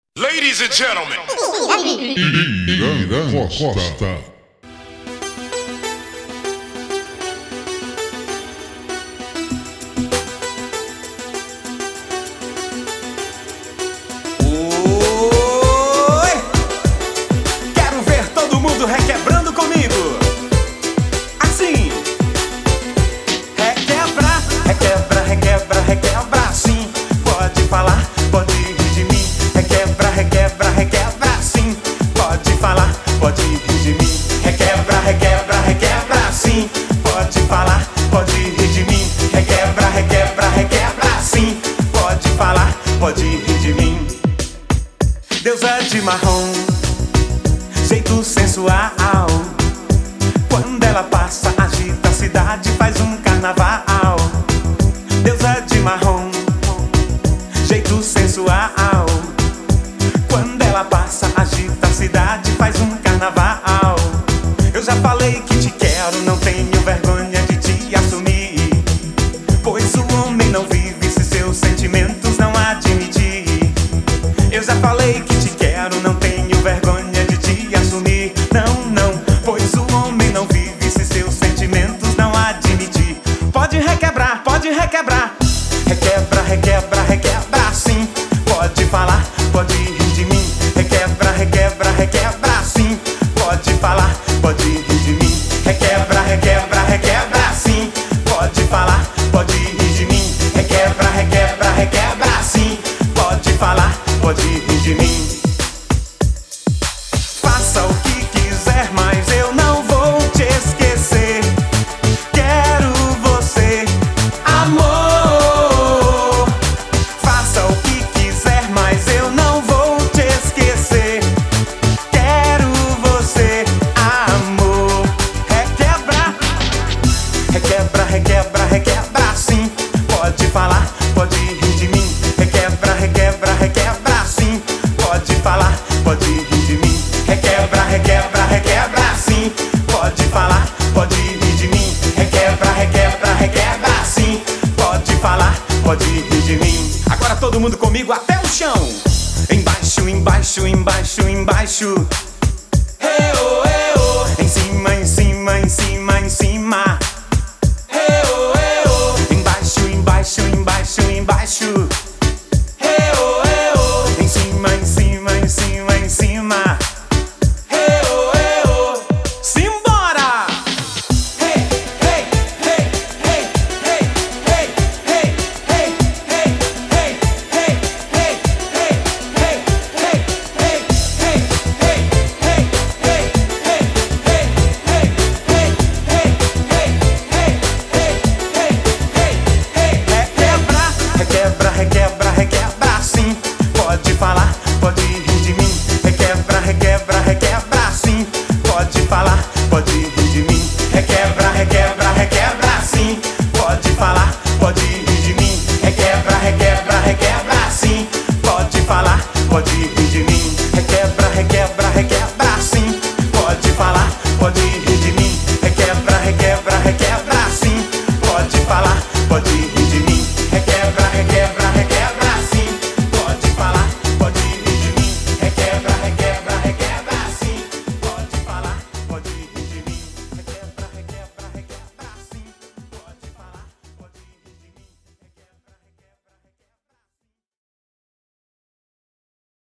Ladies and gentlemen. Irã Costa. Oi! Quero ver todo mundo requebrando comigo. Assim. Requebra, requebra, requebra, requebra. Sim, pode falar, pode rir de mim. Requebra, requebra, requebra. Sim, pode falar, pode rir de mim. Requebra, requebra, requebra. Sim, pode falar, pode rir de mim. Requebra, requebra, requebra. Sim, pode falar, pode rir de mim. Deusa de marrom, jeito sensual. Quando ela passa, agita a cidade, faz um carnaval. Deusa de marrom, jeito sensual. Quando ela passa, agita a cidade, faz um carnaval. Eu já falei que te quero, não tenho vergonha de te assumir. Pois o homem não vive se seus sentimentos não admitir. Eu já falei que te quero, não tenho vergonha de te assumir. Não, não, pois o homem não vive se seus sentimentos não admitir. Pode requebrar, pode requebrar. Requebra, requebra, requebra, sim. Pode falar, pode rir de mim. Requebra, requebra, requebra, sim. Pode falar, pode rir de mim. Requebra, requebra, requebra, sim. Pode falar, pode rir de mim. Requebra, requebra, requebra, sim. Pode falar, pode rir de mim. Faça o que quiser, mas eu não vou te esquecer. Quero você, amor. Faça o que quiser, mas eu não vou te esquecer. Quero você, amor. Requebra, requebra, requebra, requebra, sim. Pode falar, pode rir de mim. Requebra, requebra, requebra, sim. Pode falar, pode rir de mim. Requebra, requebra, requebra, sim. Pode falar, pode rir de mim. Requebra, requebra, requebra, sim. Pode falar, pode rir de mim. Agora todo mundo comigo até o chão. Embaixo, embaixo, embaixo, embaixo. Hey-oh, hey-oh. Em cima, em cima, em cima, em cima. Hey-oh, hey-oh. Embaixo, embaixo, embaixo, embaixo. Hey-oh, hey-oh. Em cima, em cima, em cima, em cima. Hey-oh, hey-oh. Simbora! Hey, hey, hey, hey, hey, hey, hey, hey, hey, hey, hey, hey, hey, hey, hey, Requebra, requebra, requebra, sim. Pode falar, pode rir de mim. Requebra, requebra, requebra, sim. Pode falar, pode rir de mim. Requebra, requebra, requebra, sim. Pode falar, pode rir de mim. Requebra, requebra, requebra, sim. Pode falar, pode rir de mim. Requebra, requebra, requebra, sim. Pode falar, pode rir de mim. Requebra, requebra, requebra, sim. Pode falar, pode rir.